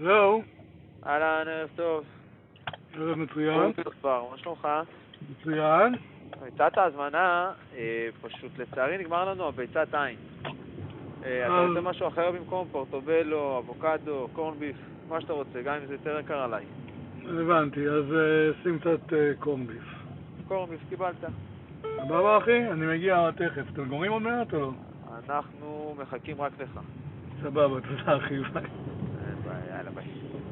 זהו, אהלן, ערב טוב. ערב מצוין. מה שלומך? מצוין. ביצת ההזמנה, פשוט לצערי נגמר לנו הביצת עין. אתה רוצה משהו אחר במקום? פורטובלו, אבוקדו, קורן ביף, מה שאתה רוצה, גם אם זה יותר יקר עליי. הבנתי, אז שים קצת קורן ביף. קורן ביף קיבלת. סבבה אחי, אני מגיע תכף. אתם גומרים עוד מעט או לא? אנחנו מחכים רק לך. סבבה, תודה אחי, ביי. אין בעיה, יאללה ביי.